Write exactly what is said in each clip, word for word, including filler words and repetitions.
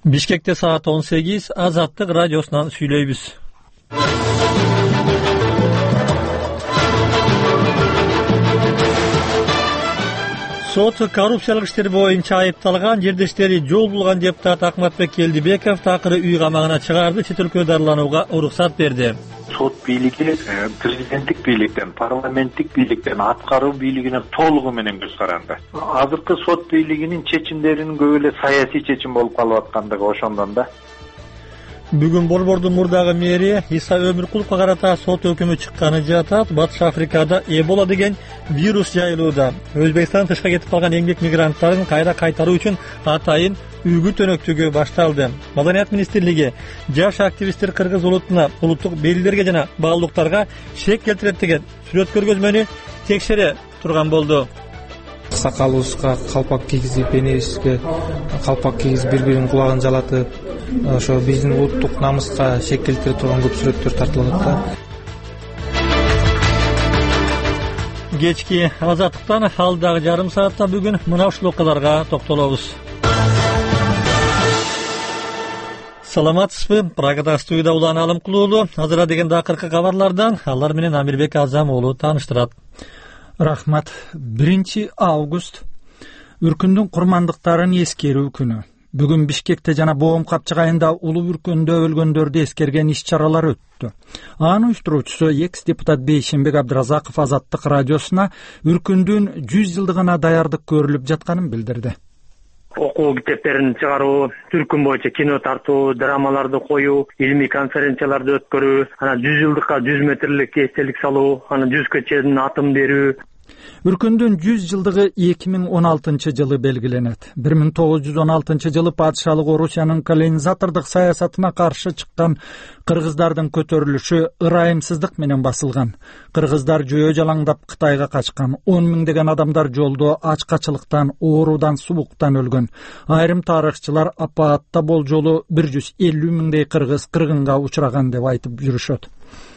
Бишкекте saat он сегиз Азаттык радиосунан сүйлөйбүз. Сот коррупциялык иштер боюнча айыпталган жердештери жол булган депутат Акматбек Келдибеков такыры үй камагына чыгарды, чет өлкө дарыланууга уруксат берди. Сот бийлиги президенттик бийликтен, парламенттик бийликтен, аткаруу бийлигине толугу менен көз каранды. Азыркы сот бийлигинин чечимдеринин көбү эле саясий чечим болуп калып аткандыгы ошондон да. Бүгүн Борбордун мурдагы мэри Иса Өмүркуловго карата сот өкүмү чыкканы жатат. Батыш Африкада Эбола деген вирус жайылууда. Өзбекстан тышка кетип калган эмгек мигранттарын кайра кайтаруу үчүн атайын үгүт өнөктүгү башталды. Маданият министрлиги жаш активисттер кыргыз улутуна, улуттук белгилерге жана баалуулуктарга шек келтирет деген сүрөт көргөзмөнү текшере турган болду. Сакалыбызга калпак кийгизип, энебизге калпак кийгизип, бири-биринин кулагын жалатып, ошо биздин улуттук намыска шек келтире турган көп сүрөттөр тартылып атат. Кечки Азаттыктан алдагы жарым саатта бүгүн мына ушул окуяларга токтолобуз. Саламатсызбы? Прагада студияда Улан Алымкулуулу. Азыр деген акыркы кабарлардан алар менен Амирбек Азам уулу тааныштырат. Рахмат. биринчи август Үркүндүн курмандыктарын эскерүү күнү. Бүгүн Бишкекте жана Боом Капчыгайында улуу Үркүндө өлгөндөрдү эскерген иш-чаралар өттү. Анын уюштуруучусу экс-депутат Бейшембек Абдыразаков Азаттык радиосуна Үркүндүн жүз жылдыгына даярдык көрүлүп жатканын билдирди. Окуу китептерин чыгаруу, түркүн боюнча кино тартуу, драмаларды коюу, илимий конференцияларды өткөрүү, анан жүз жылдыкка жүз метрлик эстелик салуу, анан жүзгө чейин атым берүү. Үркүндүн жүз жылдыгы эки миң он алтынчы жылы белгиленет. бир миң тогуз жүз он алтынчы жылы падышалык Орусиянын колонизатордук саясатына каршы чыккан кыргыздардын көтөрүлүшү ырайымсыздык менен басылган. Кыргыздар жөө жалаңдап Кытайга качкан. он миңдеген адамдар жолдо ачкачылыктан, оорудан, субуктан өлгөн. Айрым тарыхчылар апаатта болжолу бир жүз элүү миңдей кыргыз кыргынга учураган деп айтып жүрүшөт.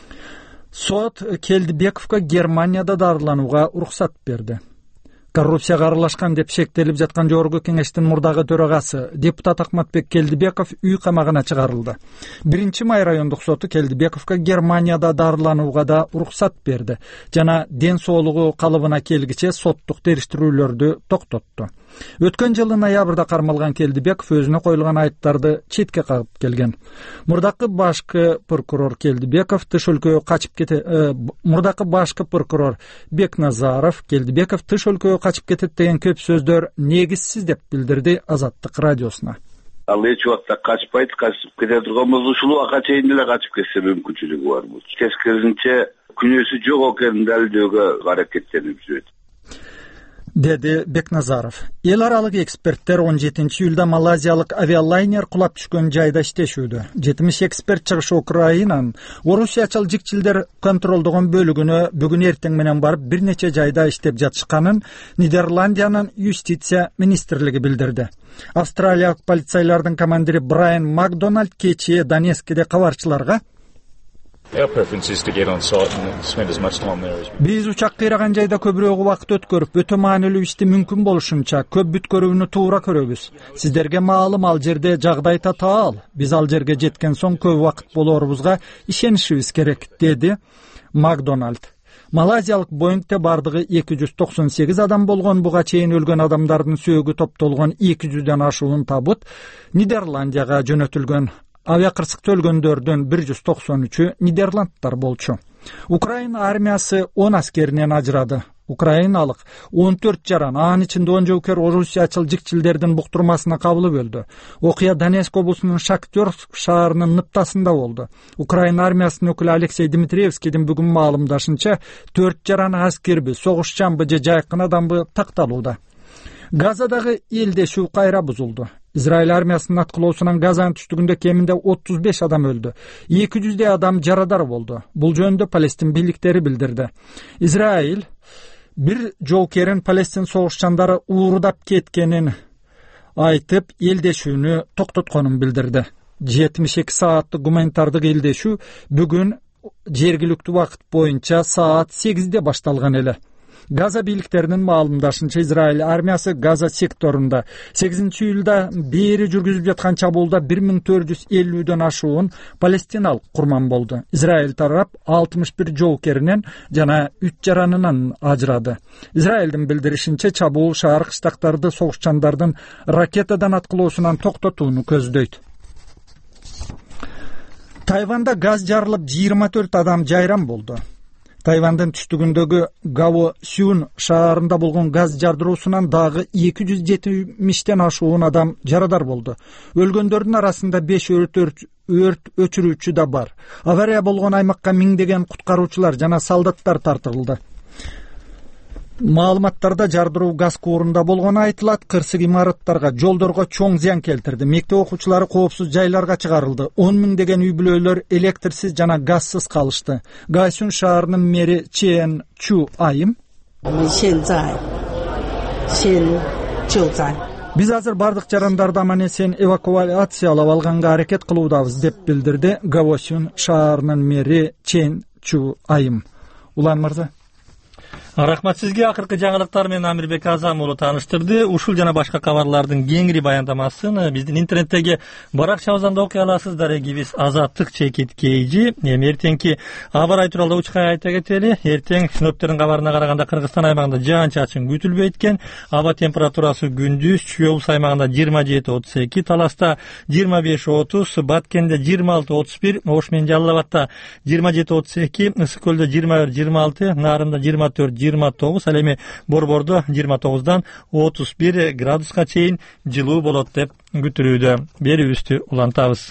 Сот Келдибековго Германияда дарыланууга уруксат берди. Коррупцияга аралашкан деп шектелип жаткан Жогорку кеңештин мурдагы төрагасы депутат Акматбек Келдибеков үй камагына чыгарылды. биринчи май райондук соту Келдибековго Германияда дарыланууга да уруксат берди жана ден соолугу калыбына келгиче соттук териштирүүлөрдү токтотту. Өткөн жылы ноябрда кармалган Келдибеков өзүнө коюлган айыптарды четке кагып келген. Мурдакы башкы прокурор Келдибеков тыш өлкөгө качып кете э, мурдакы башкы прокурор Бекназаров Келдибеков тыш өлкөгө качып кетет деген көп сөздөр негизсиз деп билдирди Азаттык радиосуна. Ал эч убакта качпайт, качып кете турган болсо ушул убакка чейин эле качып кетсе мүмкүнчүлүгү бар болчу. Тескерисинче күнөөсү жок экенин далилдөөгө аракеттенип жүрөт, деди Бекназаров. Эл аралык эксперттер он жетинчи июлда малайзиялык авиалайнер кулап түшкөн жайда иштешүүдө. жетимиш эксперт чыгышы Украинанын орусиячыл жикчилдер контролдогон бөлүгүнө бүгүн эртең менен барып бир нече жайда иштеп жатышканын Нидерландиянын юстиция министрлиги билдирди. Австралиялык полицейлердин командири Брайан Макдональд кечээ Донецкиде кабарчыларга биз учак кыйраган жайда көбүрөөк убакыт өткөрүп, өтө маанилүү ишти мүмкүн болушунча көп бүткөрүүнү туура көрөбүз. Сиздерге маалым ал жерде жагдай татаал. Биз ал жерге жеткен соң көп убакыт болорубузга ишенишибиз керек, деди Макдональд. Малайзиялык Боингте бардыгы эки жүз токсон сегиз адам болгон, буга чейин өлгөн адамдардын сөөгү топтолгон эки жүздөн ашуун табыт Нидерландияга жөнөтүлгөн. Авиакырсыкта өлгөндөрдүн бир жүз токсон үчү Нидерландтар болчу. Украина армиясы он аскеринен ажырады. Украиналык он төрт жаран, анын ичинде он жоокер орусиячыл жикчилдердин буктурмасына кабылып өлдү. Окуя Донецк облусунун Шахтер шаарынын ныптасында болду. Украина армиясынын өкүлү Алексей Дмитриевскийдин бүгүн маалымдашынча төрт жаран аскерби, согушчанбы же жайкын адамбы такталууда. Газадагы элдешүү кайра бузулду. Израиль армиясынын аткылоосунан Газанын түштүгүндө кеминде отуз беш адам өлдү. эки жүздөй адам жарадар болду. Бул жөнүндө Палестин бийликтери билдирди. Израиль бир жоокерин Палестин согушчандары уурудап кеткенин айтып, элдешүүнү токтотконун билдирди. жетимиш эки сааттык гуманитардык элдешүү бүгүн жергиликтүү убакыт боюнча саат сегизде башталган эле. Газа бийликтеринин маалымдашынча, Израиль армиясы Газа секторунда сегизинчи июлда бери жүргүзүп жаткан чабуулда бир миң төрт жүз элүүдөн ашуун палестиналык курман болду. Израиль тарап алтымыш бир жоокеринен жана үч жаранынан ажырады. Израилдин билдиришинче, чабуул шаар кыштактарды согушчандардын ракетадан аткылоосунан токтотууну көздөйт. Тайванда газ жарылып жыйырма төрт адам жайран болду. Тайвандын түштүгүндөгү Гао Сюн шаарында болгон газ жардыруусунан дагы эки жүз жетимиштен ашуун адам жарадар болду. Өлгөндөрдүн арасында беш өрт өчүрүүчү да бар. Авария болгон аймакка миңдеген куткаруучулар жана солдаттар тартылды. Маалыматтарда жардыруу газ куурунда болгону айтылат. Кырсык имараттарга, жолдорго чоң зыян келтирди. Мектеп окуучулары коопсуз жайларга чыгарылды. он миңдеген үй бүлөлөр электрсиз жана газсыз калышты. Гайсюн шаарынын мэри Чен Чу Айым: Биз азыр бардык жарандарды аман эсен эвакуациялап алганга аракет кылуудабыз, деп билдирди Гайсюн шаарынын мэри Чен Чу Айым. Улан мырза. Рахмат сизге. Акыркы жаңылыктар менен Амирбек Азам уулу тааныштырды. Ушул жана башка кабарлардын кеңири баяндамасын биздин интернеттеги баракчабыздан окуй аласыздар. Эгибиз Азаттык чекит кейжи. Эми эртеңки аба ырайы тууралуу учкай айта кетели. Эртең синоптиктердин кабарына караганда Кыргызстан аймагында жаан-чачын күтүлбөйт экен. Аба температурасы күндүз Чүй облус аймагында жыйырма жети отуз эки, Таласта жыйырма беш отуз, Баткенде жыйырма алты отуз бир, Ош менен Жалал Абадта жыйырма жети отуз эки, Ысык көлдө жыйырма бир жыйырма алты, Нарында жыйырма төрт жыйырма тогуз, ал эми Борбордо жыйырма тогуздан отуз бир градуска чейин жылуу болот деп күтүлүүдө. Берүүбүздү улантабыз.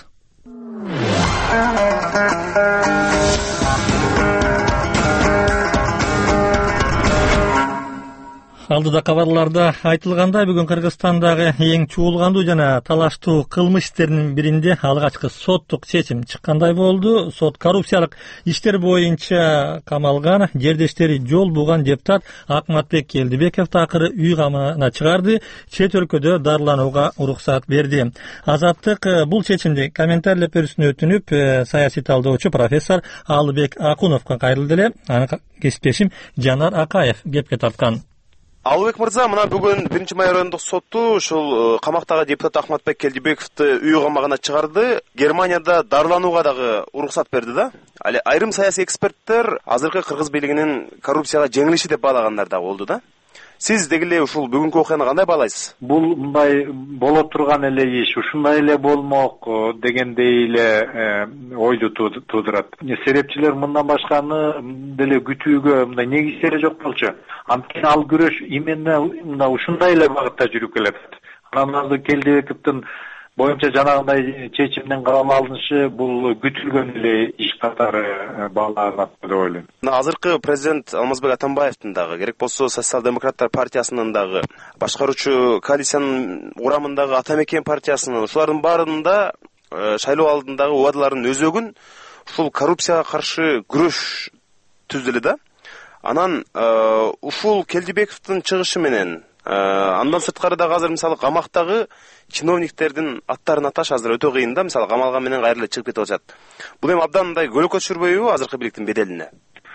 Алдыда кабарларда айтылгандай, бүгүн Кыргызстандагы эң чуулгандуу жана талаштуу кылмыш иштеринин биринде алгачкы соттук чечим чыккандай болду. Сот коррупциялык иштер боюнча камалган жердештери жол буган депутат Акматбек Келдибековду акыры үй камына чыгарды, чет өлкөдө дарыланууга уруксат берди. Азаттык бул чечимди комментарийлеп берүүсүнө өтүнүп, саясий талдоочу профессор Алыбек Акуновго кайрылды эле. Анын кесиптешим Жанар Акаев кепке тарткан. Алыбек мырза, мына бүгүн биринчи май райондук сотту ушул камактагы депутат Акматбек Келдибековду үй камагына чыгарды. Германияда дарыланууга дагы уруксат берди да. Ал айрым саясий эксперттер азыркы кыргыз бийлигинин коррупцияга жеңилиши деп баалагандар да болду да. Сиз деги эле ушул бүгүнкү окуяны кандай баалайсыз? Бул мындай боло турган эле иш, ушундай эле болмок дегендей эле ойду туудурат. Серепчилер мындан башканы деле күтүүгө мындай негиздери жок болчу. Анткени ал күрөш именно мына ушундай эле багытта жүрүп келатат. Анан азыр Келдибековдун боюнча жанагындай чечимдин кабыл алынышы бул күтүлгөн эле иш катары бааланат деп ойлойм. Азыркы президент Алмазбек Атамбаевдин дагы, керек болсо Социал-демократтар партиясынын дагы, башкаруучу коалициянын урамындагы Ата Мекен партиясынын, ушулардын баарында шайлоо алдындагы убадаларын өзөгүн ушул коррупцияга каршы күрөш түздү эле да. Анан ушул Келдибековдун чыгышы менен андан сырткары дагы азыр мисалы камактагы чиновниктердин аттарын аташ азыр өтө кыйын да, мисалы камалган менен кайра эле чыгып кетип атышат. Бул эми абдан мындай көлөкө түшүрбөйбү азыркы бийликтин беделине?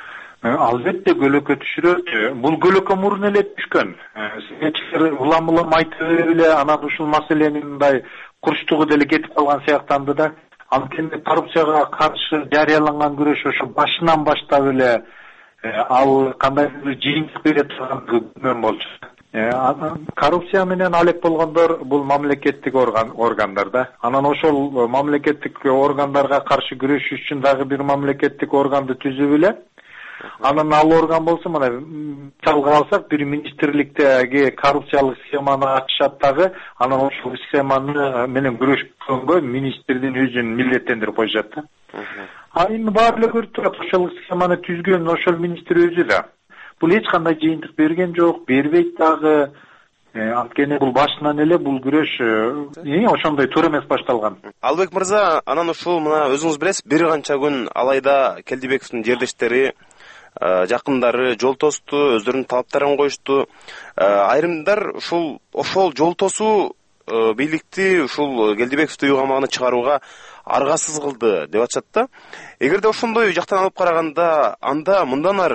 Албетте көлөкө түшүрөт. Бул көлөкө мурун эле түшкөн. Сиңечилер улам-улам айтып берип эле анан ушул маселенин мындай курчтугу деле кетип калган сыяктанды да. Анткени коррупцияга каршы жарыяланган күрөш ошо башынан баштап эле ал кандайдыр жыйынтык бере турган күмөн болчу. Коррупция менен алек болгондор бул мамлекеттик орган органдар да. Анан ошол мамлекеттик органдарга каршы күрөшүш үчүн дагы бир мамлекеттик органды түзүп эле. Анан ал орган болсо мына мисалга алсак, бир министрликтеги коррупциялык схеманы ачышат дагы, анан ошол схеманы менен күрөшкөнгө министрдин өзүн милдеттендирип коюшат да. А эми баары эле көрүп турат, ошол схеманы түзгөн ошол министр өзү да. Бул эч кандай жыйынтык берген жок, бербейт дагы. Анткени бул башынан эле бул күрөш ошондой туура эмес башталган. Албек мырза, анан ушул мына өзүңүз билесиз, бир канча күн алайда Келдибековдун жердештери, жакындары жол тосту, өздөрүнүн талаптарын коюшту. Айрымдар ушул ошол жол тосуу бийликти ушул Келдибековду үй камагына чыгарууга аргасыз кылды деп атышат да. Эгерде ошондой жактан алып караганда, анда мындан ары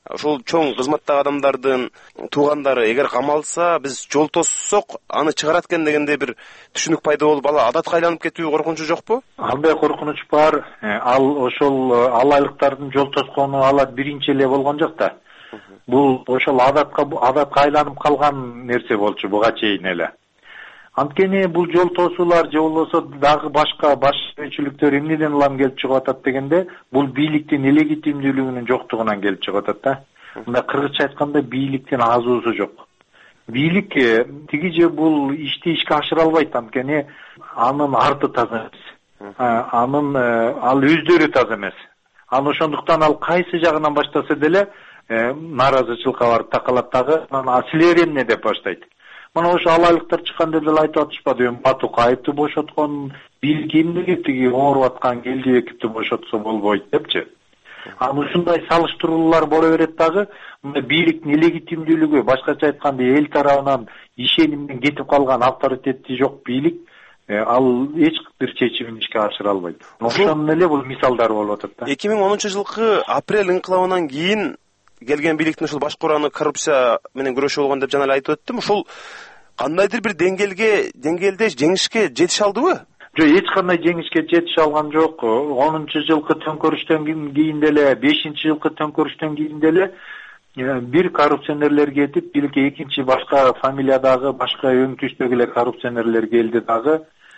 ушул чоң кызматтагы адамдардын туугандары эгер камалса, биз жол тоссок аны чыгарат экен дегендей бир түшүнүк пайда болуп, ала адатка айланып кетүү коркунучу жокпу? Андай коркунуч бар. Ал ошол алайлыктардын жол тоскону ала биринчи эле болгон жок да. Бул ошол адатка адатка айланып калган нерсе болчу буга чейин эле. Анткени бул жол тосуулар же болбосо дагы башка баш көчүлүктөр эмнеден улам келип чыгып атат дегенде, бул бийликтин легитимдүүлүгүнүн жоктугунан келип чыгып атат да. Мында кыргызча айтканда бийликтин азуусу жок. Бийлик тиги же бул ишти ишке ашыра албайт, анткени анын арты таза эмес. Анын ал өздөрү таза эмес. Аны ошондуктан ал кайсы жагынан баштаса деле нааразычылыкка барып такалат дагы, анан силер эмне деп баштайт. Мына ошо алайлыктар чыкканда деле айтып атышпадыбы, Батукаевди бошоткон, бийлик эмнеге тиги ооруп аткан Келдибековди бошотсо болбойт депчи. Анан ушундай салыштыруулар боло берет дагы, мына бийликтин легитимдүүлүгү, башкача айтканда эл тарабынан ишенимден кетип калган авторитети жок бийлик, ал эч бир чечимин ишке ашыра албайт. Ошонун эле бул мисалдары болуп атат да. эки миң онунчу жылкы апрель инкылабынан кийин келген бийликтин ушул баш курамы коррупция менен күрөшүү болгон деп жана эле айтып өттүм. Ушул кандайдыр бир деңгээлге, деңгээлде жеңишке жетише алдыбы? Жок, эч кандай жеңишке жетише алган жок. онунчу жылкы төңкөрүштөн кийин деле, бешинчи жылкы төңкөрүштөн кийин деле бир коррупционерлер кетип, бирки экинчи башка фамилиядагы, башка өң түстөгү эле коррупционерлер келди дагы.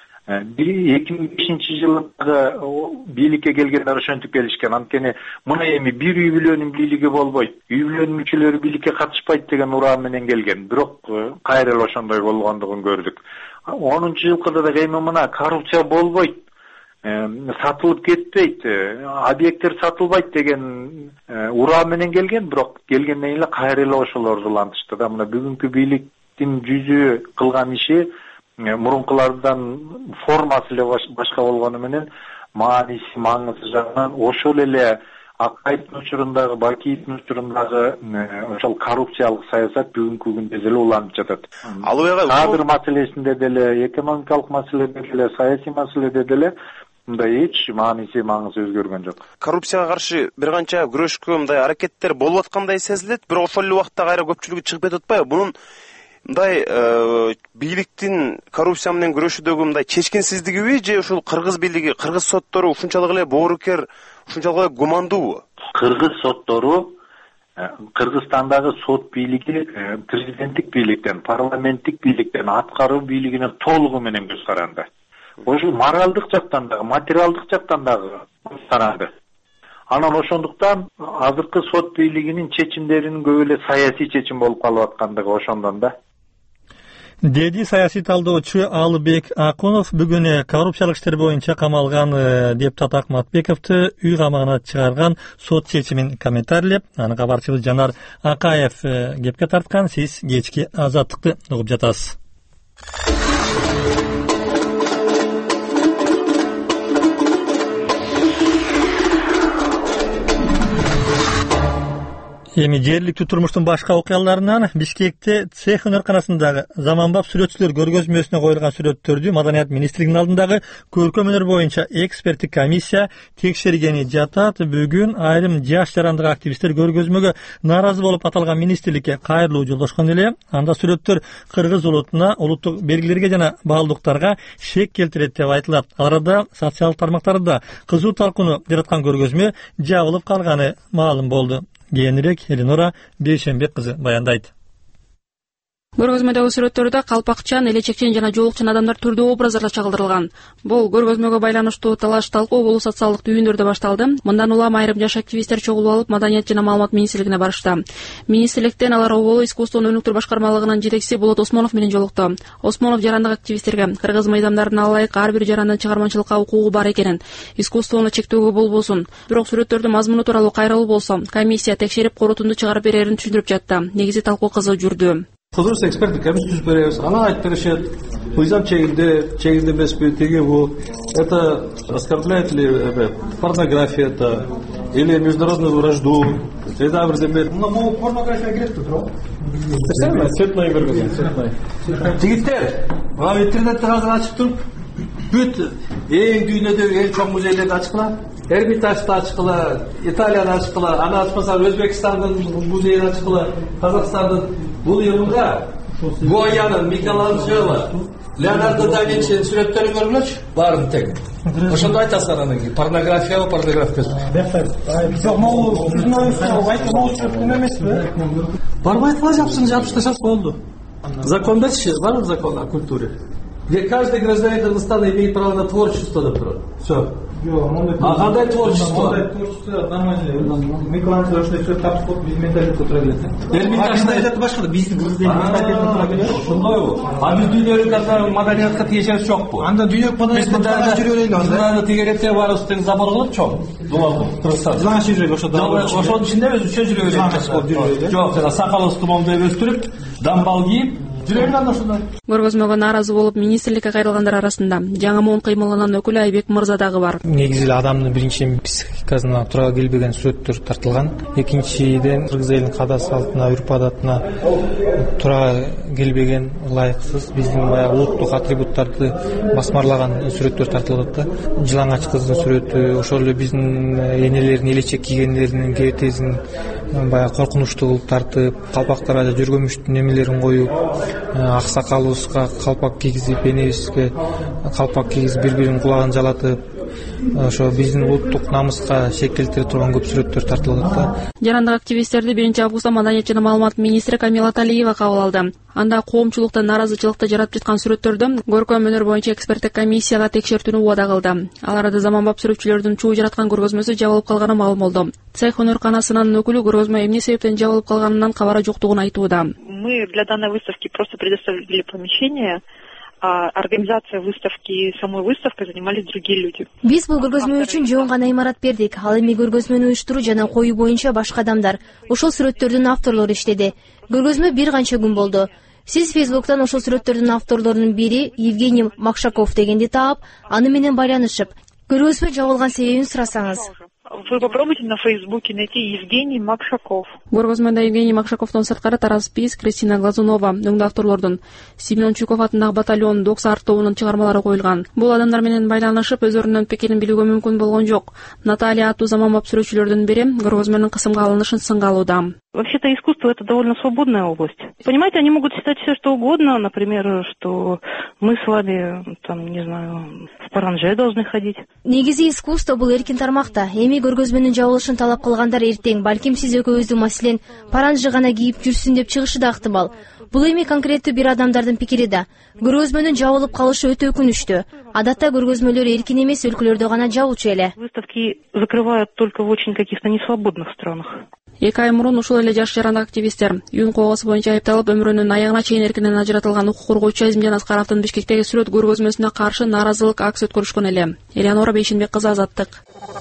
эки миң бешинчи жылы бийликке келгендер ошентип келишкен. Анткени мына эми бир үй бүлөнүн бийлиги болбойт, үй бүлөнүн мүчөлөрү бийликке катышпайт деген ураа менен келген. Бирок кайра эле ошондой болгондугун көрдүк. онунчу жылкыда да эми мына коррупция болбойт, сатылып кетпейт, объекттер сатылбайт деген ураа менен келген. Бирок келгенден кийин эле кайра эле ошолорду улантышты да. Мына бүгүнкү бийликтин жүзү кылган иши мурункулардан формасы эле башка болгону менен мааниси, маңызы жагынан ошол эле Акаевдин учурундагы, Бакиевдин учурундагы ошол коррупциялык саясат бүгүнкү күндө деле уланып жатат. Кадр маселесинде деле, экономикалык маселеде деле, саясий маселеде деле мындай эч мааниси, маңызы өзгөргөн жок. Коррупцияга каршы бир канча күрөшкө мындай аракеттер болуп аткандай сезилет, бирок ошол эле убакта кайра көпчүлүгү чыгып кетип атпайбы? Бунун мындай бийликтин коррупция менен күрөшүүдөгү мындай чечкинсиздигиби же ушул кыргыз бийлиги, кыргыз соттору ушунчалык эле боорукер, ушунчалык эле гумандуубу? Кыргыз соттору, Кыргызстандагы сот бийлиги президенттик бийликтен, парламенттик бийликтен, аткаруу бийлигине толугу менен көз каранды. Ошол моралдык жактан дагы, материалдык жактан дагы көз каранды. Анан ошондуктан азыркы сот бийлигинин чечимдеринин көп эле саясий чечим болуп калып аткандыгы ошондон да. Деди саясий талдоочу Алыбек Акунов бүгүн коррупциялык иштер боюнча камалган депутат Акматбековду үй камагына чыгарган сот чечимин комментарийлеп, аны кабарчыбыз Жанар Акаев кепке тарткан. Сиз кечки Азаттыкты угуп жатасыз. Эми жергиликтүү турмуштун башка окуяларынан Бишкекте цех өнөрканасындагы заманбап сүрөтчүлөр көргөзмөсүнө коюлган сүрөттөрдү Маданият министрлигинин алдындагы көркөм өнөр боюнча эксперттик комиссия текшергени жатат. Бүгүн айрым жаш жарандык активисттер көргөзмөгө нааразы болуп аталган министрликке кайрылуу жолдошкон эле. Анда сүрөттөр кыргыз улутуна, улуттук белгилерге жана баалуулуктарга шек келтирет деп айтылат. Ал арада социалдык тармактарда кызуу талкууну жараткан көргөзмө жабылып калганы маалым болду. Кийинирээк Элинора Бейшенбек кызы баяндайт. Көргөзмөдөгү сүрөттөрдө калпакчан, элечекчен жана жоолукчан адамдар түрдүү образдарда чагылдырылган. Бул көргөзмөгө байланыштуу талаш талкуу болуу социалдык түйүндөрдө башталды. Мындан улам айрым жаш активисттер чогулуп алып Маданият жана маалымат министрлигине барышты. Министрликтен алар оболу искусствонун өнүктүрүү башкармалыгынын жетекчиси Болот Осмонов менен жолукту. Осмонов жарандык активисттерге кыргыз мыйзамдарына ылайык ар бир жарандын чыгармачылыкка укугу бар экенин, искусствону чектөөгө болбосун, бирок сүрөттөрдүн мазмуну тууралуу кайрылуу болсо, комиссия текшерип корутунду чыгарып берерин түшүндүрүп жатты. Негизи талкуу кызуу жүрдү. Кудурус эксперттик комиссия түзүп беребиз. Ана айтып беришет. Мыйзам чегинде, чегинде эмеспи, теги бул. Это оскорбляет ли порнография это или международную вражду? Это бир мына бул порнография киретти туурабы? Цветной көргөзмө, цветной. Жигиттер, мына интернетти азыр ачып туруп, бүт эң дүйнөдөгү эң чоң музейлерди ачкыла. Эрмитажды ачкыла, Италияны ачкыла, аны ачпаса Өзбекстандын музейин ачкыла, Казакстандын бул йылга Гоянын, Микеланджело, Леонардо да Винчинин сүрөттөрүн көргүлөчү, баарын тең. Ошондо айтасыздар анан кийин порнография, порнография. Жок, могу сүрөттөр айтып эмеспи? Барбай айтыла жапсын, жапып таштаса болду. Законда бар закон о культуре, где каждый гражданин Кыргызстана имеет право на творчество, например. Все. А кандай творчество? Творчество нормально. Микеланджело ушундай сүрөт тартып биз менталитет отура келет. Эрмитажда башка, биздин кыргыздын менталитети отура келет. Ошондойбу? А биз дүйнөлүк аса маданиятка тиешебиз жокпу? Анда дүйнөлүк маданиятка жүрө элек анда. Анда тегерете барыбыз тең забор кылып чоң. Думал Кыргызстан. Жылаңач жүрө элек ошондо. Ошонун ичинде өзүнчө жүрө элек. Жылаңач болуп жүрө элек. Жок, жана сакалыбызды моундай өстүрүп, дамбал кийип Көргөзмөгө нааразы болуп министрликке кайрылгандар арасында жаңы муун кыймылынын өкүлү Айбек Мырза дагы бар. Негизи эле адамдын биринчиден психикасына туура келбеген сүрөттөр тартылган. Экинчиден кыргыз элинин каада салтына, үрп адатына туура келбеген, ылайыксыз биздин баягы улуттук атрибуттарды басмарлаган сүрөттөр тартылып атат да. Жылаңач кыздын сүрөтү, ошол эле биздин энелердин элечек кийгендеринин кебетесин баягы коркунучтуу кылып тартып, калпактарга жүргөмүштүн эмелерин коюп, аксакалыбызга калпак кийгизип, энебизге калпак кийгизип бири-биринин кулагын жалатып, ошо биздин улуттук намыска шек келтире турган көп сүрөттөр тартылып атат да. Жарандык активисттерди биринчи августта Маданият жана маалымат министри Камила Талиева кабыл алды. Анда коомчулукта нааразычылыкты жаратып жаткан сүрөттөрдү көркөм өнөр боюнча эксперттик комиссияга текшертүүнү убада кылды. Ал арада заманбап сүрөтчүлөрдүн чуу жараткан көргөзмөсү жабылып калганы маалым болду. Цех өнөрканасынын өкүлү көргөзмө эмне себептен жабылып калганынан кабары жоктугун айтууда. Мы для данной выставки просто предоставили помещение, а организация выставки, самой выставкой занимались другие люди. Биз бул көргөзмө үчүн жөн гана имарат бердик. Ал эми көргөзмөнү уюштуруу жана коюу боюнча башка адамдар, ошол сүрөттөрдүн авторлору иштеди. Көргөзмө бир канча күн болду. Сиз Фейсбуктан ошол сүрөттөрдүн авторлорунун бири Евгений Макшаков дегенди таап, аны менен байланышып, көргөзмө жабылган себебин сурасаңыз. Вы попробуйте на Фейсбуке найти Евгений Макшаков. Көргөзмөдө Евгений Макшаковдон сырткары Тарас Пис, Кристина Глазунова, өңдө авторлордун Семен Чуков атындагы батальон Докс арт тобунун чыгармалары коюлган. Бул адамдар менен байланышып, өздөрүнүн пикирин билүүгө мүмкүн болгон жок. Наталья аттуу заманбап сүрөтчүлөрдүн бири көргөзмөнүн кысымга алынышын сынга алууда. Вообще-то искусство — это довольно свободная область. Понимаете, они могут считать все, что угодно, например, что мы с вами, там, не знаю, в паранже должны ходить. Негизи искусство бул эркин тармакта. Эми көргөзмөнүн жабылышын талап кылгандар эртең, балким сиз экөөбүздүн маселен паранже гана кийип жүрсүн деп чыгышы да ыктымал. Бул эми конкреттүү бир адамдардын пикири да. Көргөзмөнүн жабылып калышы өтө өкүнүчтүү. Адатта көргөзмөлөр эркин эмес өлкөлөрдө гана жабылчу эле. Выставки закрывают только в очень каких-то несвободных странах. Эки ай мурун ушул эле жаш жарандык активисттер юн коогасы боюнча айыпталып, өмүрүнүн аягына чейин эркинен ажыратылган укук коргоочу Азимжан Аскаровдун Бишкектеги сүрөт көргөзмөсүнө каршы нааразылык акция өткөрүшкөн эле. Элеонора Бейшенбек кызы, Азаттык.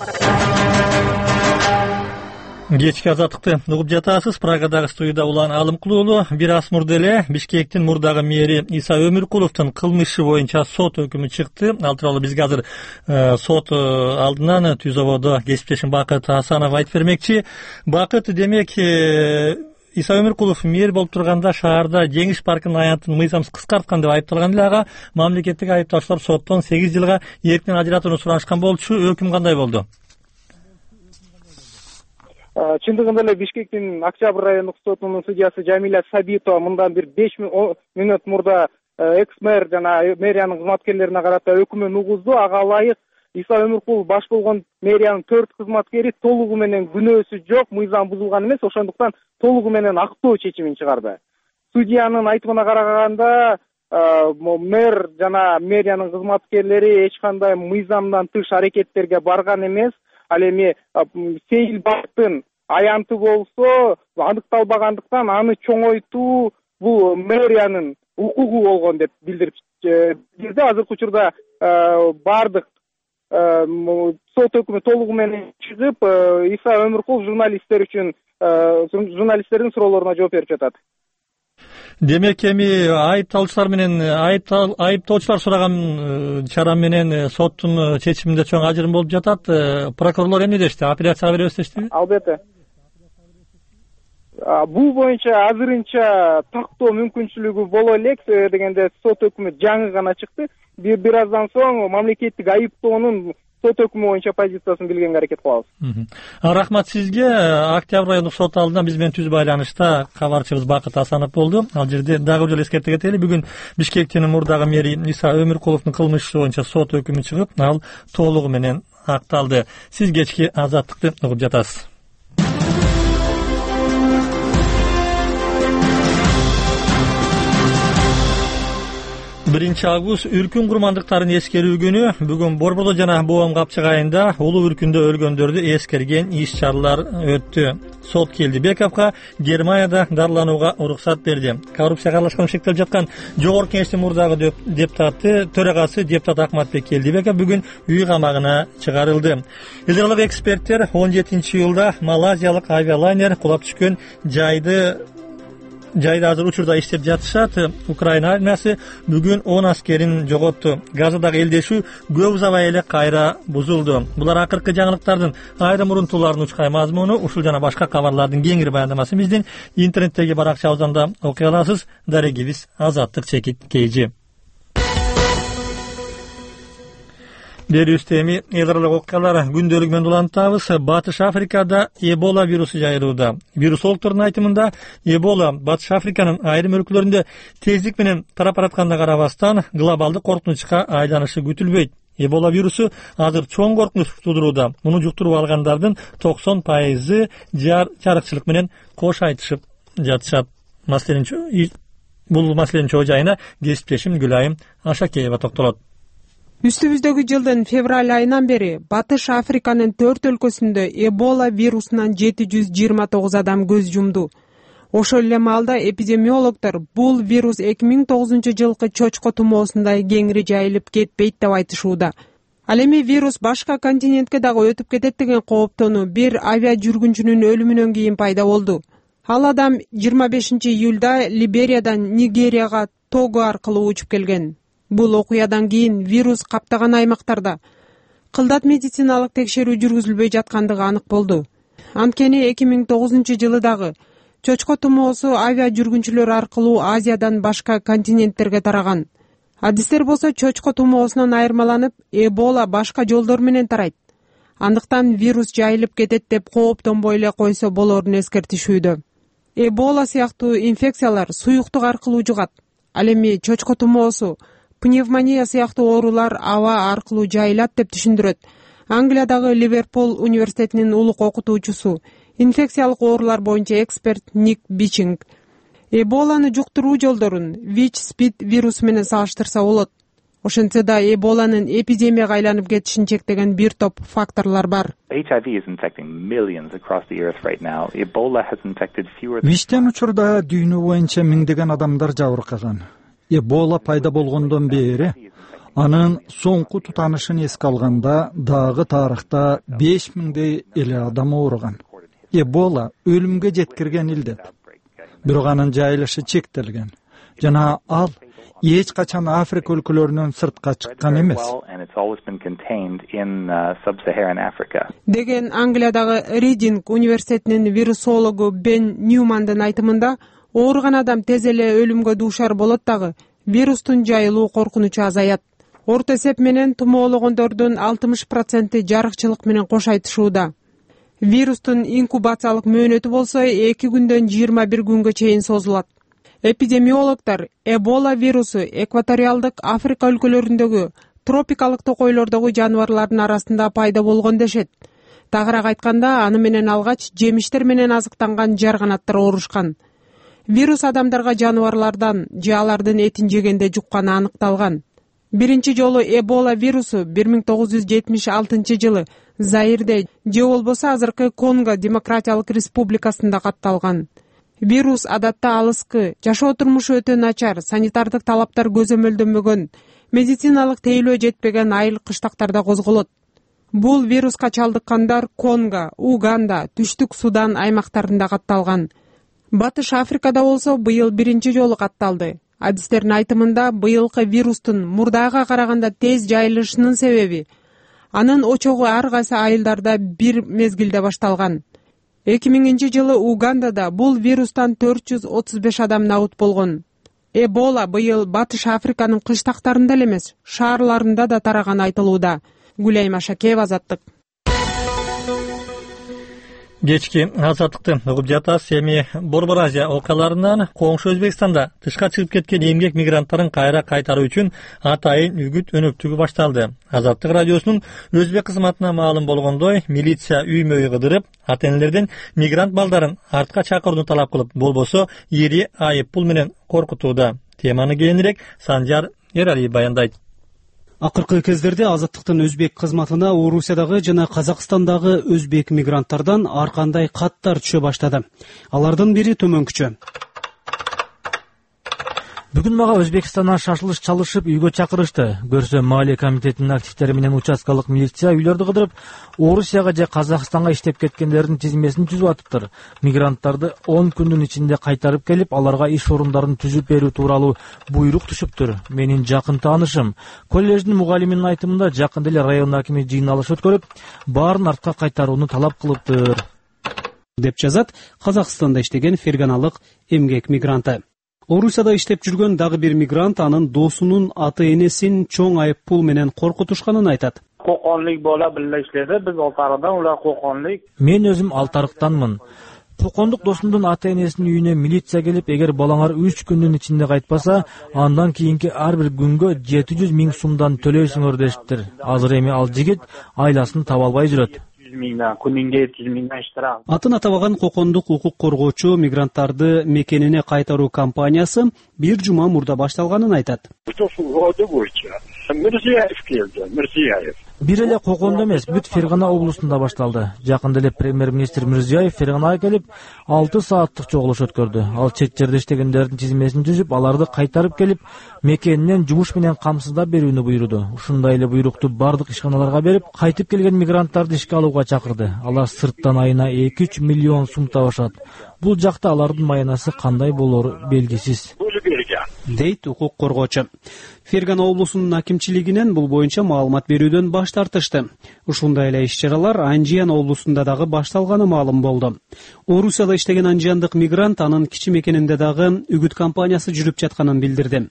Кечки Азаттыкты угуп жатасыз. Прагадагы студияда Улан Алымкулуулу. Бир аз мурда эле Бишкектин мурдагы мэри Иса Өмүркуловдун кылмышы боюнча сот өкүмү чыкты. Ал тууралуу бизге азыр сот алдынан Түз заводу кесиптешим Бакыт Асанов айтып бермекчи. Бакыт, демек Иса Өмүркулов мэр болуп турганда шаарда Жеңиш паркынын аянтын мыйзамсыз кыскарткан деп айыпталган эле. Ага мамлекеттик айыптаушулар соттон сегиз жылга эркинен ажыратууну суранышкан болчу. Өкүм кандай болду? Чындыгында эле Бишкектин Октябрь райондук сотунун судьясы Жамиля Сабитова мындан бир беш мүнөт мурда экс-мэр жана мэриянын кызматкерлерине карата өкүмүн угузду. Ага ылайык Иса Өмүркулов баш болгон мэриянын төрт кызматкери толугу менен күнөөсү жок, мыйзам бузулган эмес, ошондуктан толугу менен актоо чечимин чыгарды. Судьянын айтымына караганда, мэр жана мэриянын кызматкерлери эч кандай мыйзамдан тыш аракеттерге барган эмес. Ал эми Сейил Бактын аянты болсо аныкталбагандыктан аны чоңойтуу бул мэриянын укугу болгон деп билдирип бирди. Азыркы учурда бардык сот өкүмү толугу менен чыгып, Иса Өмүркулов журналисттер үчүн журналисттердин суроолоруна жооп берип жатат. Демек эми айыпталуучулар менен айыптоочулар сураган чара менен соттун чечиминде чоң ажырым болуп жатат. Прокурорлор эмне дешти? Апелляцияга беребиз дештиби? Албетте. Бул боюнча азырынча тактоо мүмкүнчүлүгү боло элек, дегенде сот өкүмү жаңы гана чыкты. Бир бир аздан соң мамлекеттик айыптоонун сот өкүмү боюнча позициясын билгенге аракет кылабыз. Рахмат сизге. Октябрь райондук сот алдында биз менен түз байланышта кабарчыбыз Бакыт Асанов болду. Ал жерде дагы бир жолу эскерте кетели, бүгүн Бишкектин мурдагы мэри Иса Өмүркуловдун кылмыш иши боюнча сот өкүмү чыгып, ал толугу менен акталды. Сиз кечки Азаттыкты угуп жатасыз. биринчи август үркүн курмандыктарын эскерүү күнү. Бүгүн Борбордо жана Боом Капчык айында улуу үркүндө өлгөндөрдү эскерген иш-чаралар өттү. Сот келди Бекапка Германияда дарыланууга уруксат берди. Коррупцияга аралашкан шектелип жаткан Жогорку Кеңештин мурдагы депутаты, төрагасы депутат Акматбек Келдибеков бүгүн үй камагына чыгарылды. Эл аралык эксперттер он жетинчи июлда малайзиялык авиалайнер кулап түшкөн жайды Жайда азыр учурда иштеп жатышат. Украина армиясы бүгүн он аскерин жоготту. Газадагы элдешүү көп убай эле кайра бузулду. Булар акыркы жаңылыктардын айрым урунтууларын учкай мазмуну, ушул жана башка кабарлардын кеңири баяндамасы биздин интернеттеги баракчабыздан окуй аласыз. Дарегибиз Азаттык чекит кейжи. Берүүстө эми эл аралык окуялар күндөлүгү менен улантабыз. Батыш Африкада Эбола вирусу жайылууда. Вирусологдордун айтымында Эбола Батыш Африканын айрым өлкөлөрүндө тездик менен тарап баратканына карабастан глобалдык коркунучка айланышы күтүлбөйт. Эбола вирусу азыр чоң коркунуч тудурууда. Муну жуктуруп алгандардын токсон пайызы жарыкчылык менен кош айтышып жатышат. Маселенин бул маселенин чоо жайына кесиптешим Гүлайым Ашакеева токтолот. Үстүбүздөгү жылдын февраль айынан бери Батыш Африканын төрт өлкөсүндө Эбола вирусунан жети жүз жыйырма тогуз адам көз жумду. Ошол эле маалда эпидемиологдор бул вирус эки миң тогузунчу жылкы чочко тумоосундай кеңири жайылып кетпейт деп айтышууда. Ал эми вирус башка континентке дагы өтүп кетет деген кооптонуу бир авиа жүргүнчүнүн өлүмүнөн кийин пайда болду. Ал адам жыйырма бешинчи июлда Либериядан Нигерияга Того аркылуу учуп келген. Бул окуядан кийин вирус каптаган аймактарда кылдат медициналык текшерүү жүргүзүлбөй жаткандыгы анык болду. Анткени эки миң тогузунчу жылы дагы чочко тумоосу авиа жүргүнчүлөр аркылуу Азиядан башка континенттерге тараган. Адистер болсо чочко тумоосунан айырмаланып, Эбола башка жолдор менен тарайт. Андыктан вирус жайылып кетет деп кооптонбой эле койсо болорун эскертишүүдө. Эбола сыяктуу инфекциялар суюктук аркылуу жугат. Ал эми чочко тумоосу, пневмония сыяктуу оорулар аба аркылуу жайылат деп түшүндүрөт Англиядагы Ливерпул университетинин улук окутуучусу, инфекциялык оорулар боюнча эксперт Ник Бичинг. Эболаны жуктуруу жолдорун ВИЧ-СПИД вирусу менен салыштырса болот. Ошентсе да Эболанын эпидемияга айланып кетишин чектеген бир топ факторлор бар. ВИЧтен учурда дүйнө боюнча миңдеген адамдар жабыркаган. Эбола пайда болгондон бери анын соңку тутанышын эске алганда дагы тарыхта беш миңдей эле адам ооруган. Эбола өлүмгө жеткирген илдет. Бирок анын жайылышы чектелген жана ал эч качан Африка өлкөлөрүнөн сыртка чыккан эмес деген Англиядагы Ридинг университетинин вирусологу Бен Ньюмандын айтымында, ооруган адам тез эле өлүмгө дуушар болот дагы вирустун жайылуу коркунучу азаят. Орто эсеп менен тумоологондордун алтымыш проценти жарыкчылык менен кош айтышууда. Вирустун инкубациялык мөөнөтү болсо эки күндөн жыйырма бир күнгө чейин созулат. Эпидемиологдор Эбола вирусу экваториалдык Африка өлкөлөрүндөгү тропикалык токойлордогу жаныбарлардын арасында пайда болгон дешет. Тагыраак айтканда, аны менен алгач жемиштер менен азыктанган жарганаттар оорушкан. Вирус адамдарга жаныбарлардан же алардын этин жегенде жукканы аныкталган. Биринчи жолу Эбола вирусу бир миң тогуз жүз жетимиш алтынчы жылы Заирде же болбосо азыркы Конго Демократиялык Республикасында катталган. Вирус адатта алыскы, жашоо турмушу өтө начар, санитардык талаптар көзөмөлдөнбөгөн, медициналык тейлөө жетпеген айыл кыштактарда козголот. Бул вируска чалдыккандар Конго, Уганда, Түштүк Судан аймактарында катталган. Батыш Африкада болсо быйыл биринчи жолу катталды. Адистердин айтымында, быйылкы вирустун мурдага караганда тез жайылышынын себеби анын очогу ар кайсы айылдарда бир мезгилде башталган. эки миңинчи жылы Угандада бул вирустан төрт жүз отуз беш адам набут болгон. Эбола быйыл Батыш Африканын кыштактарында эле эмес, шаарларында да тараганы айтылууда. Гүлайым Ашакеева, Азаттык. Кечки азаттыкты угуп жатабыз. Эми Борбор Азия окуяларынан коңшу Өзбекстанда тышка чыгып кеткен эмгек мигранттарын кайра кайтаруу үчүн атайын үгүт өнөктүгү башталды. Азаттык радиосунун өзбек кызматына маалым болгондой, милиция үймө үй кыдырып, ата-энелерден мигрант балдарын артка чакырууну талап кылып, болбосо ири айып пул менен коркутууда. Теманы кийинирээк Санжар Эралиев баяндайт. Акыркы кездерде Азаттыктын өзбек кызматына Орусиядагы жана Казакстандагы өзбек мигранттардан ар кандай каттар түшө баштады. Алардын бири төмөнкүчө. Бүгүн мага Өзбекстандан шашылыш чалышып үйгө чакырышты. Көрсө Маалия комитетинин активдери менен участкалык милиция үйлөрдү кыдырып, Орусияга же Казакстанга иштеп кеткендердин тизмесин түзүп атыптыр. Мигранттарды он күндүн ичинде кайтарып келип, аларга иш орундарын түзүп берүү тууралуу буйрук түшүптүр. Менин жакын таанышым коллеждин мугалиминин айтымында жакында эле район акими жыйналыш өткөрүп, баарын артка кайтарууну талап кылыптыр, деп жазат Казакстанда иштеген ферганалык эмгек мигранты. Орусияда иштеп жүргөн дагы бир мигрант анын досунун ата-энесин чоң айып пул менен коркутушканын айтат. Коконлук бола билле иштеди, биз Алтарыдан, улар Коконлук. Мен өзүм Алтарыктанмын. Кокондук досумдун ата-энесинин үйүнө милиция келип, эгер балаңар үч күндүн ичинде кайтпаса, андан кийинки ар бир күнгө жети жүз миң сумдан төлөйсүңөр дешиптир. Азыр эми ал жигит айласын таба албай жүрөт. Атын атабаган Кокондук укук коргоочу мигранттарды мекенине кайтаруу кампаниясы бир жума мурда башталганын айтат. Бир эле Кокондо эмес, бүт Фергана облусунда башталды. Жакында эле премьер-министр Мирзиёев Ферганага келип, алты сааттык чогулуш өткөрдү. Ал чет жерде иштегендердин тизмесин түзүп, аларды кайтарып келип, мекенинен жумуш менен камсыздап берүүнү буйруду. Ушундай эле буйрукту бардык ишканаларга берип, кайтып келген мигранттарды ишке алууга чакырды. Алар сырттан айына эки үч миллион сум табышат. Бул жакта алардын маянасы кандай болору белгисиз, дейт укук коргоочу. Фергана облусунун акимчилигинен бул боюнча маалымат берүүдөн баш тартышты. Ушундай эле иш-чаралар Анжиян облусунда дагы башталганы маалым болду. Орусияда иштеген анжияндык мигрант анын кичи мекенинде дагы үгүт кампаниясы жүрүп жатканын билдирди.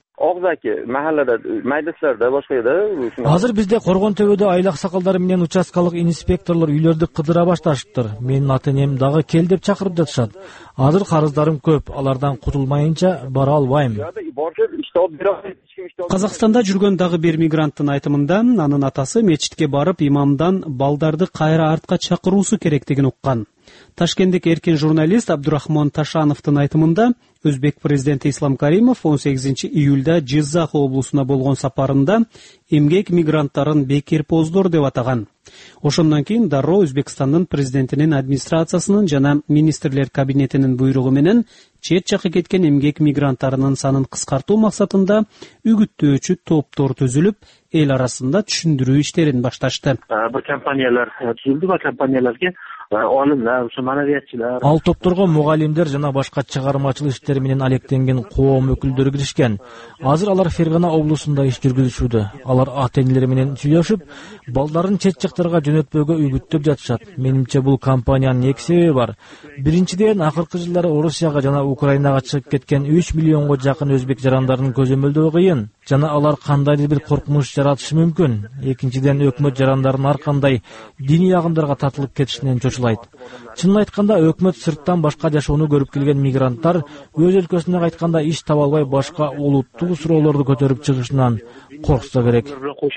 Азыр бизде Коргон төбөдө айлак сакалдары менен участкалык инспекторлор үйлөрдү кыдыра башташыптыр. Менин ата-энем дагы кел деп чакырып жатышат. Азыр карыздарым көп, алардан кутулмайынча бара албайм. Казакстанда жүргөн дагы бир мигранттын айтымында, анын атасы мечитке барып имамдан балдарды кайра артка чакыруусу керектигин уккан. Ташкенттик эркин журналист Абдурахман Ташановдун айтымында, Өзбек президенти Ислам Каримов он сегизинчи июлда Жизах облусуна болгон сапарында эмгек мигранттарын бекерпоздор деп атаган. Ошондон кийин дароо Өзбекстандын президентинин администрациясынын жана министрлер кабинетинин буйругу менен чет жакка кеткен эмгек мигранттарынын санын кыскартуу максатында үгүттөөчү топтор түзүлүп, эл арасында түшүндүрүү иштерин башташты. Бул компаниялар түзүлдү, бул компанияларга олимдер, манавиятчылар, ал топторго мугалимдер жана башка чыгармачылык иштери менен алектенген коом өкүлдөрү киришкен. Азыр алар Фергана облусунда иш жүргүзүшүүдө. Алар ата-энелери менен сүйлөшүп, балдарын чет жактарга жөнөтпөөгө үгүттөп жатышат. Менимче бул компаниянын эки себеби бар. Биринчиден, акыркы жылдары Орусияга жана Украинага чыгып кеткен үч миллионго жакын өзбек жарандарын көзөмөлдөө кыйын, жана алар кандайдыр бир коркунуч жаратышы мүмкүн. Экинчиден, өкмөт жарандарын ар кандай диний агымдарга татылып кетишинен чочулайт. Чынын айтканда, өкмөт сырттан башка жашоону көрүп келген мигранттар өз өлкөсүнө кайтканда иш таба албай башка улуттуу суроолорду көтөрүп чыгышынан коркса керек,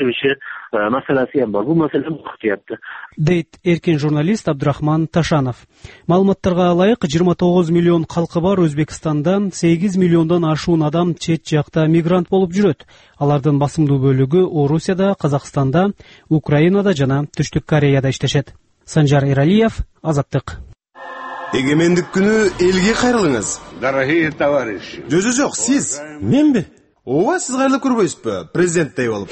дейт эркин журналист Абдурахман Ташанов. Маалыматтарга ылайык, жыйырма тогуз миллион калкы бар Өзбекстанда сегиз миллиондон ашуун адам чет жакта мигрант болуп жүрөт. Алардын басымдуу бөлүгү Орусияда, Казакстанда, Украинада жана Түштүк Кореяда иштешет. Санжар Эралиев, Азаттык. Эгемендик күнү элге кайрылыңыз. Дорогие товарищи. Жо жо жок, сиз. Менби? Ооба, сиз кайрылып көрбөйсүзбү? Президенттей болуп.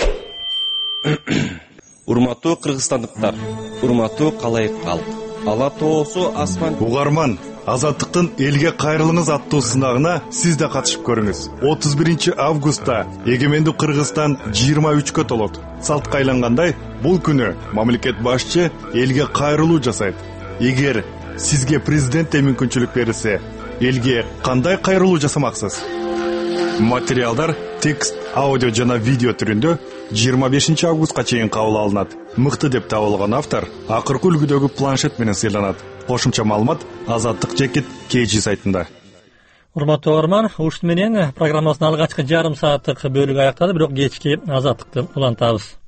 Урматтуу кыргызстандыктар, урматтуу калайык калк. Ала тоосу асман. Угарман, Азаттыктын элге кайрылыңыз аттуу сынагына сиз да катышып көрүңүз. отуз биринчи августта эгемендик Кыргызстан жыйырма үчкө толот. Салтка айлангандай, бул күнү мамлекет башчы элге кайрылуу жасайт. Эгер сизге президенттей мүмкүнчүлүк берилсе, элге кандай кайрылуу жасамаксыз? Материалдар текст, аудио жана видео түрүндө жыйырма бешинчи августка чейин кабыл алынат. Мыкты деп табылган автор акыркы үлгүдөгү планшет менен сыйланат. Кошумча маалымат Азаттык жекит Кejи сайтында. Урматтуу угарман, ушун менен программасынын алгачкы жарым сааттык бөлүгү аякталды, бирок кечки Азаттыкты улантабыз.